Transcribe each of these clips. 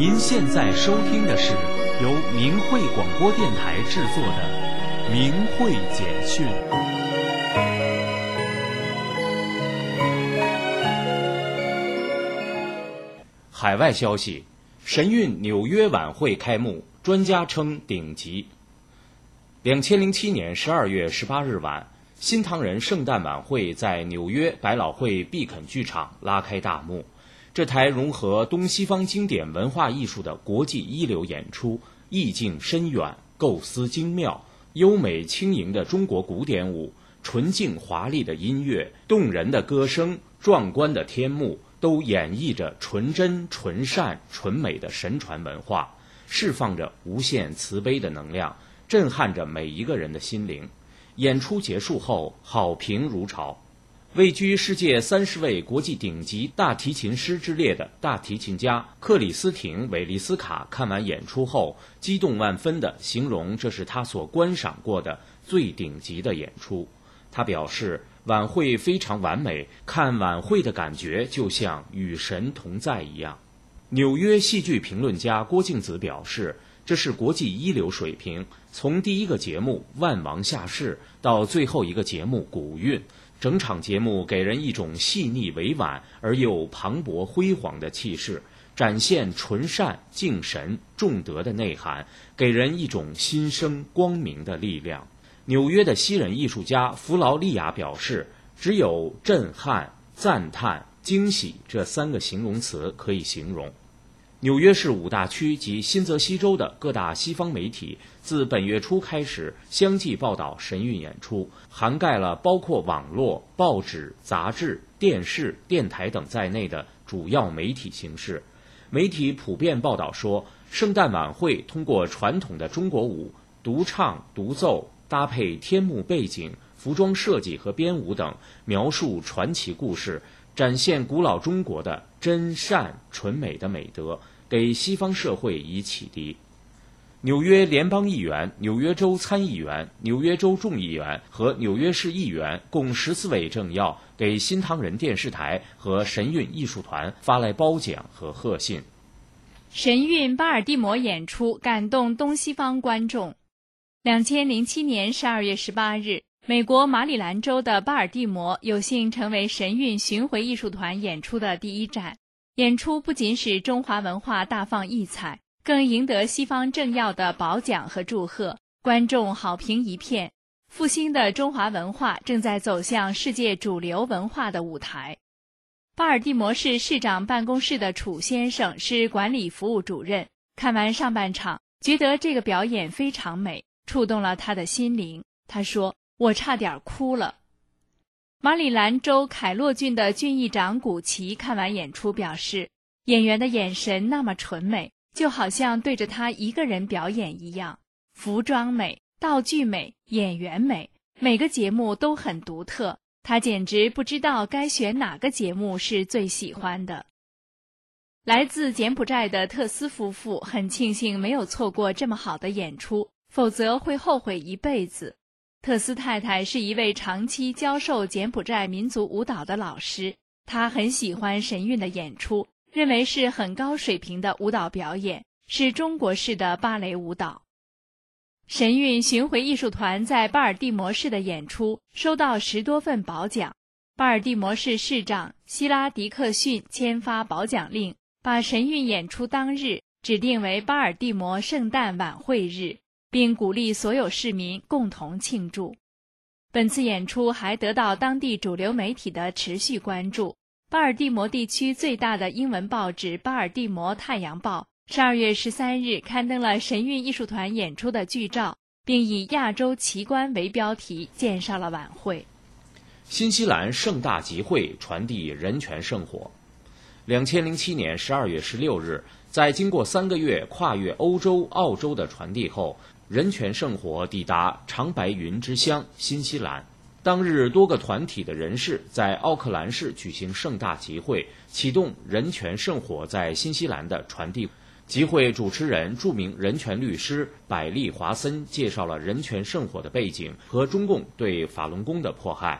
您现在收听的是由明慧广播电台制作的《明慧简讯》。海外消息：神韵纽约晚会开幕，专家称顶级。2007年12月18日晚，新唐人圣诞晚会在纽约百老汇碧肯剧场拉开大幕。这台融合东西方经典文化艺术的国际一流演出，意境深远，构思精妙，优美轻盈的中国古典舞，纯净华丽的音乐，动人的歌声，壮观的天幕，都演绎着纯真、纯善、纯美的神传文化，释放着无限慈悲的能量，震撼着每一个人的心灵。演出结束后，好评如潮。位居世界30位国际顶级大提琴师之列的大提琴家克里斯廷·韦利斯卡看完演出后，激动万分地形容这是他所观赏过的最顶级的演出。他表示，晚会非常完美，看晚会的感觉就像与神同在一样。纽约戏剧评论家郭敬子表示，这是国际一流水平，从第一个节目万王下士到最后一个节目古韵，整场节目给人一种细腻委婉而又磅礴辉煌的气势，展现纯善、敬神、重德的内涵，给人一种新生光明的力量。纽约的西人艺术家弗劳利亚表示，只有震撼、赞叹、惊喜这3个形容词可以形容。纽约市5大区及新泽西州的各大西方媒体自本月初开始相继报道神韵演出，涵盖了包括网络、报纸、杂志、电视、电台等在内的主要媒体形式。媒体普遍报道说，圣诞晚会通过传统的中国舞、独唱、独奏，搭配天幕背景、服装设计和编舞等，描述传奇故事，展现古老中国的真善纯美的美德，给西方社会以启迪。纽约联邦议员、纽约州参议员、纽约州众议员和纽约市议员共14位政要给新唐人电视台和神韵艺术团发来褒奖和贺信。 神韵巴尔的摩演出感动东西方观众。2007年12月18日，美国马里兰州的巴尔的摩有幸成为神韵巡回艺术团演出的第一站。演出不仅使中华文化大放异彩，更赢得西方政要的褒奖和祝贺，观众好评一片。复兴的中华文化正在走向世界主流文化的舞台。巴尔的摩市市长办公室的楚先生是管理服务主任，看完上半场，觉得这个表演非常美，触动了他的心灵。他说：“我差点哭了。”马里兰州凯洛郡的郡议长古奇看完演出表示，演员的眼神那么纯美，就好像对着他一个人表演一样。服装美，道具美，演员美，每个节目都很独特，他简直不知道该选哪个节目是最喜欢的。来自柬埔寨的特斯夫妇很庆幸没有错过这么好的演出，否则会后悔一辈子。特斯太太是一位长期教授柬埔寨民族舞蹈的老师，她很喜欢神韵的演出，认为是很高水平的舞蹈表演，是中国式的芭蕾舞蹈。神韵巡回艺术团在巴尔的摩市的演出收到10多份褒奖。巴尔的摩市市长希拉迪克逊签发褒奖令，把神韵演出当日指定为巴尔的摩圣诞晚会日，并鼓励所有市民共同庆祝。本次演出还得到当地主流媒体的持续关注。巴尔的摩地区最大的英文报纸《巴尔的摩太阳报》12月13日刊登了神韵艺术团演出的剧照，并以亚洲奇观为标题介绍了晚会。 新西兰盛大集会传递人权圣火。2007年12月16日，在经过3个月跨越欧洲、澳洲的传递后，人权圣火抵达长白云之乡新西兰。当日，多个团体的人士在奥克兰市举行盛大集会，启动人权圣火在新西兰的传递。集会主持人、著名人权律师百利华森介绍了人权圣火的背景和中共对法轮功的迫害。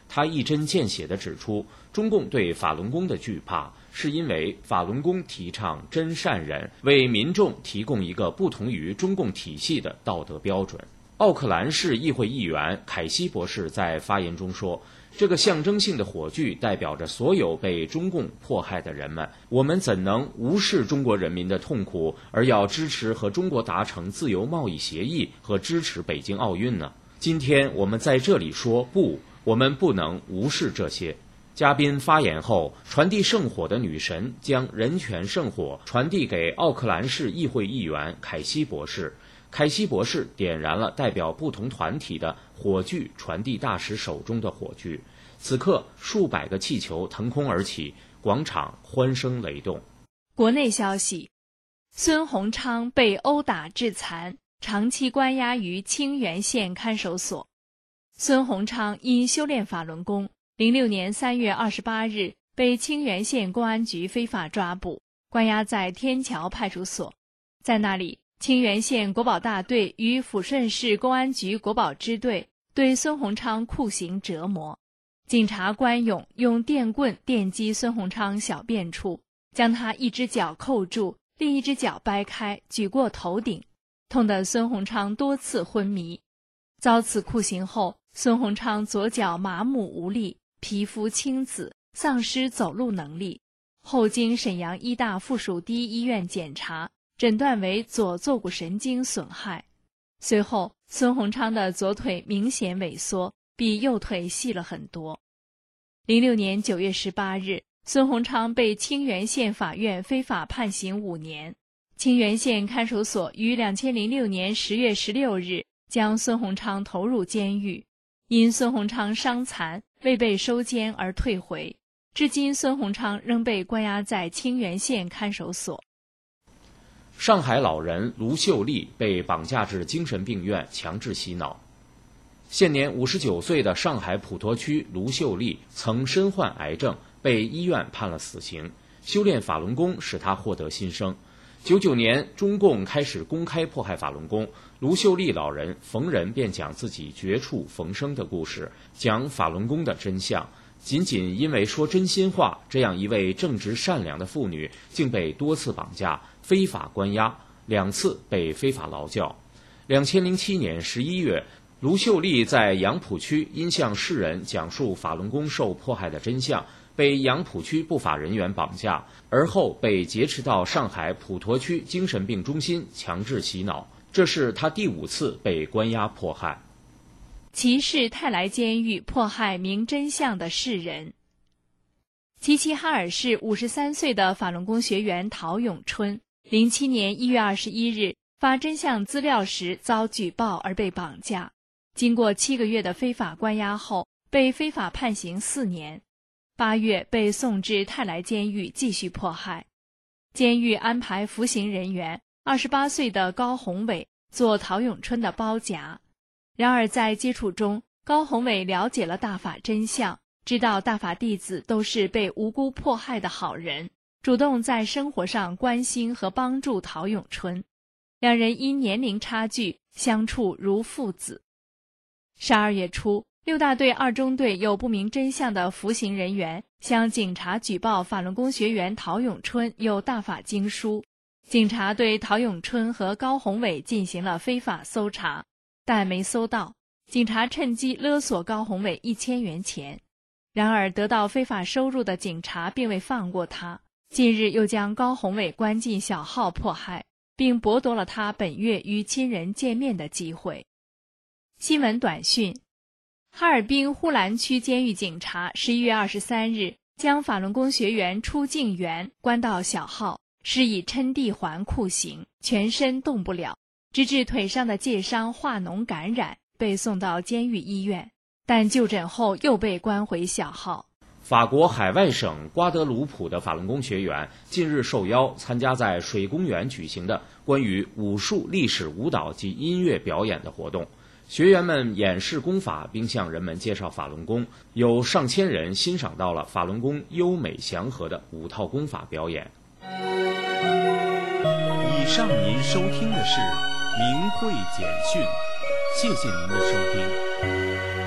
他一针见血地指出，中共对法轮功的惧怕，是因为法轮功提倡真善忍，为民众提供一个不同于中共体系的道德标准。奥克兰市议会议员凯西博士在发言中说，这个象征性的火炬代表着所有被中共迫害的人们，我们怎能无视中国人民的痛苦，而要支持和中国达成自由贸易协议和支持北京奥运呢？今天我们在这里说不，我们不能无视这些。嘉宾发言后，传递圣火的女神将人权圣火传递给奥克兰市议会议员凯西博士。凯西博士点燃了代表不同团体的火炬传递大使手中的火炬。此刻，数百个气球腾空而起，广场欢声雷动。 国内消息：孙洪昌被殴打致残，长期关押于清源县看守所。孙洪昌因修炼法轮功，06年3月28日被清源县公安局非法抓捕，关押在天桥派出所。在那里，清源县国保大队与抚顺市公安局国保支队对孙洪昌酷刑折磨。警察关勇用电棍电击孙洪昌小便处，将他一只脚扣住，另一只脚掰开，举过头顶，痛得孙洪昌多次昏迷。遭此酷刑后，孙洪昌左脚麻木无力，皮肤青紫，丧失走路能力。后经沈阳医大附属第一医院检查，诊断为左坐骨神经损害。随后，孙洪昌的左腿明显萎缩，比右腿细了很多。06年9月18日，孙洪昌被清源县法院非法判刑5年。清源县看守所于2006年10月16日将孙洪昌投入监狱，因孙洪昌伤残未被收监而退回。至今，孙洪昌仍被关押在清源县看守所。 上海老人卢秀丽被绑架至精神病院强制洗脑。现年59岁的上海普陀区卢秀丽曾身患癌症，被医院判了死刑。修炼法轮功使她获得新生。99年，中共开始公开迫害法轮功，卢秀丽老人逢人便讲自己绝处逢生的故事，讲法轮功的真相。仅仅因为说真心话，这样一位正直善良的妇女竟被多次绑架、非法关押，2次被非法劳教。2007年11月，卢秀丽在杨浦区因向世人讲述法轮功受迫害的真相，被杨浦区不法人员绑架，而后被劫持到上海普陀区精神病中心强制洗脑。这是她第5次被关押迫害。 齐市泰来监狱迫害明真相的世人。齐齐哈尔市53岁的法轮功学员陶永春，07年1月21日发真相资料时遭举报而被绑架，经过7个月的非法关押后，被非法判刑4年。8月被送至泰来监狱继续迫害。监狱安排服刑人员28岁的高宏伟做陶永春的包夹。然而在接触中，高宏伟了解了大法真相，知道大法弟子都是被无辜迫害的好人，主动在生活上关心和帮助陶永春。两人因年龄差距相处如父子。12月初，6大队2中队有不明真相的服刑人员向警察举报法轮功学员陶永春有大法经书，警察对陶永春和高宏伟进行了非法搜查，但没搜到，警察趁机勒索高宏伟1000元钱。然而得到非法收入的警察并未放过他，近日又将高宏伟关进小号迫害，并剥夺了他本月与亲人见面的机会。新闻短讯：哈尔滨呼兰区监狱警察11月23日将法轮功学员出境员关到小号，施以抻地环酷刑，全身动不了，直至腿上的疥伤化脓感染，被送到监狱医院，但就诊后又被关回小号。 法国海外省瓜德卢普的法轮功学员近日受邀参加在水公园举行的关于武术历史舞蹈及音乐表演的活动。学员们演示功法，并向人们介绍法轮功，有上千人欣赏到了法轮功优美祥和的5套功法表演。 以上您收听的是明慧简讯，谢谢您的收听。